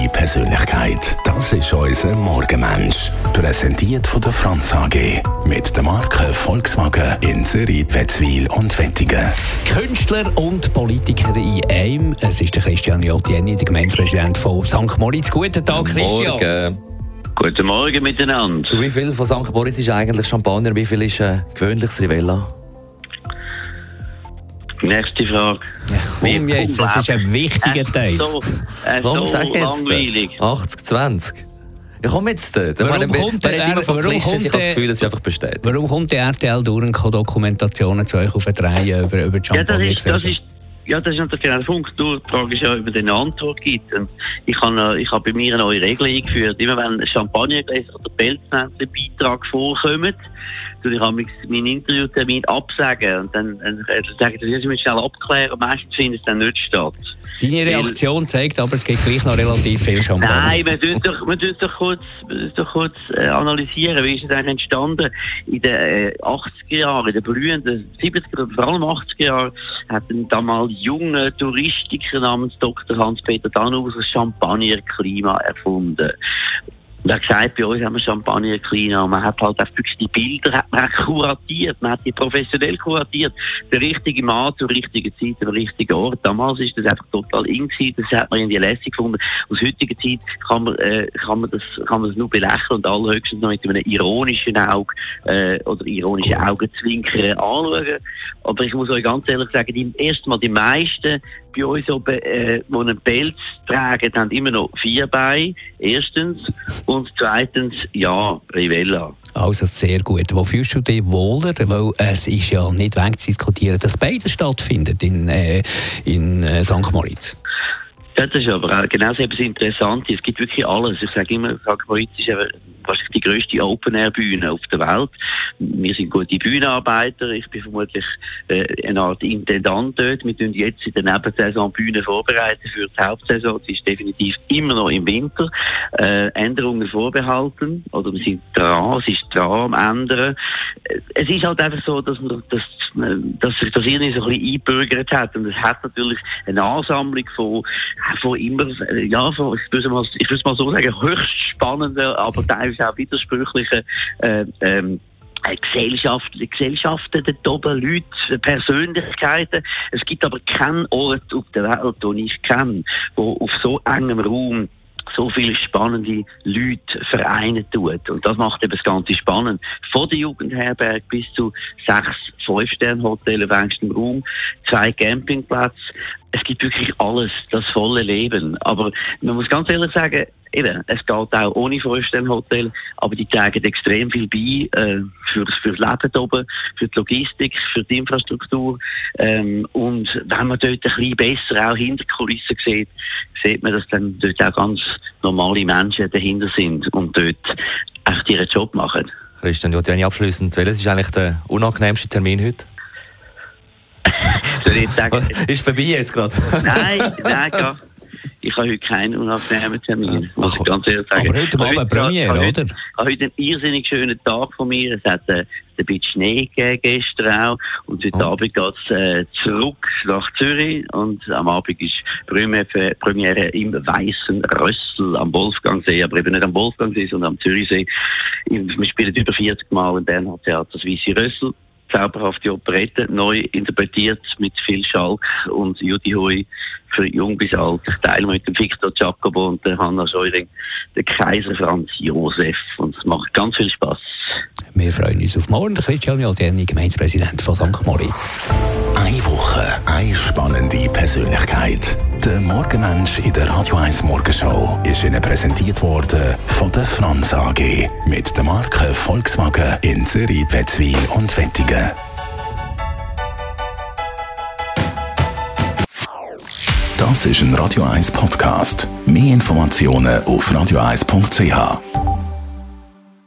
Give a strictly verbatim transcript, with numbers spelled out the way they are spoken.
spannende Persönlichkeit. Das ist unser Morgenmensch. Präsentiert von der Franz A G. Mit der Marke Volkswagen in Zürich, Wetzwil und Wettingen. Künstler und Politiker in einem. Es ist der Christian Jottieni, der Gemeindepräsident von Sankt Moritz. Guten Tag, Christian. Morgen. Guten Morgen miteinander. Wie viel von Sankt Moritz ist eigentlich Champagner? Wie viel ist ein gewöhnliches Rivella? Nächste Frage. Ja, komm jetzt, das ist ein wichtiger Teil. So, äh, Komm, so sag jetzt. langweilig. achtzig zwanzig. Ja, komm jetzt. Da. Warum meine, kommt man der- hat immer von warum Klischees, ich kommt habe das der- Gefühl, es ist einfach bestätigt. Warum kommt der R T L durch und kann Dokumentationen zu euch auf den Reihe über, über die Ja, das Champagner ist, das ist, ja, das ist natürlich genau der Punkt. Du, die Frage ist ja, ob es eine Antwort gibt. Und ich habe ich hab bei mir eine neue Regel eingeführt. Immer wenn Champagnergläser oder Pelznätzchen-Beitrag vorkommen, tue ich meinen Interviewtermin absagen. Und dann, dann sage ich, das müssen wir schnell abklären. Meistens findet es dann nicht statt. Deine Reaktion zeigt aber, es gibt gleich noch relativ viel Champagner. Nein, wir müssen doch, wir müssen doch kurz, wir müssen doch kurz äh, analysieren, wie ist es eigentlich entstanden. In den äh, achtziger Jahren, in den blühenden siebziger, vor allem achtziger Jahren, hat ein damals junger Touristiker namens Doktor Hans-Peter Dannhaus das Champagner-Klima erfunden. Und er hat gesagt, bei uns haben wir Champagner-Klima. Man hat halt auch wirklich die Bilder hat man auch kuratiert. Man hat die professionell kuratiert. Der richtige Mann zur richtigen Zeit, am richtigen Ort. Damals ist das einfach total in gewesen. Das hat man irgendwie lässig gefunden. Aus heutiger Zeit kann man, äh, kann man das, kann man das nur belächeln und allerhöchstens noch mit einem ironischen Auge, äh, oder ironischen Augenzwinkern anschauen. Aber ich muss euch ganz ehrlich sagen, die, erstmal die meisten bei uns, oben, äh, die einen Pelz tragen, haben immer noch vier Beine. Erstens. Und zweitens, ja, Rivella. Also sehr gut. Wo fühlst du dich wohler? Weil es ist ja nicht wegzudiskutieren, dass beides stattfindet in, äh, in äh, Sankt Moritz. Das ist aber auch genau etwas Interessantes. Es gibt wirklich alles. Ich sage immer, Sankt Moritz ist eben wahrscheinlich die grösste Open-Air-Bühne auf der Welt. Wir sind gute Bühnenarbeiter. Ich bin vermutlich äh, eine Art Intendant dort. Wir tun jetzt in der Nebensaison Bühne vorbereiten für die Hauptsaison. Sie ist definitiv immer noch im Winter. Äh, Änderungen vorbehalten. Oder wir sind dran, es ist dran am Ändern. Es ist halt einfach so, dass, man, dass, dass sich das irgendwie so ein bisschen eingebürgert hat. Und es hat natürlich eine Ansammlung von, von immer, ja, von, ich würde mal, ich würde mal so sagen, höchst spannenden, aber teilweise auch widersprüchlichen äh, ähm, Gesellschaft, Gesellschaften, dort oben, Leute, Persönlichkeiten. Es gibt aber keinen Ort auf der Welt, den ich kenne, wo auf so engem Raum so viele spannende Leute vereinen tut. Und das macht eben das Ganze spannend. Von der Jugendherberge bis zu sechs Fünf-Sterne-Hotels auf engstem Raum, zwei Campingplätze. Es gibt wirklich alles, das volle Leben. Aber man muss ganz ehrlich sagen, eben, es geht auch ohne Fünf-Sterne-Hotel, aber die tragen extrem viel bei äh, für, für das Leben hier oben, für die Logistik, für die Infrastruktur. Ähm, und wenn man dort ein bisschen besser auch hinter die Kulissen sieht, sieht man, dass dann dort auch ganz normale Menschen dahinter sind und dort echt ihren Job machen. Christian Jottieni, abschliessend, welches ist eigentlich der unangenehmste Termin heute? Soll ich jetzt sagen, ist vorbei jetzt gerade? Nein, nein, gar. Ich habe heute keinen unangenehmen Termin, Ja. muss ich ganz ehrlich sagen. Aber heute Abend Premiere, habe heute, oder? Ich habe heute einen irrsinnig schönen Tag von mir. Es hat äh, ein bisschen Schnee gegeben gestern auch. Und heute Oh. Abend geht es äh, zurück nach Zürich. Und am Abend ist Premiere, Premiere im Weißen Rössel am Wolfgangsee. Aber eben nicht am Wolfgangsee, sondern am Zürichsee. Wir spielen über vierzig Mal in Bernhard Theater das Weiße Rössel. Zauberhafte Operette, neu interpretiert mit viel Schalk und Judy Hui für jung bis alt. Ich teile mit dem Victor Giacobo und der Hanna Scheuring, der Kaiser Franz Josef. Und es macht ganz viel Spass. Wir freuen uns auf morgen. Christian Jottieni, Gemeindepräsident von Sankt Moritz. Eine Woche, eine spannende Persönlichkeit. Der Morgenmensch in der Radio eins Morgenshow ist Ihnen präsentiert worden von der Franz A G. Mit der Marke Volkswagen in Zürich, Wetzwil und Wettingen. Das ist ein Radio eins Podcast. Mehr Informationen auf radio eins punkt c h.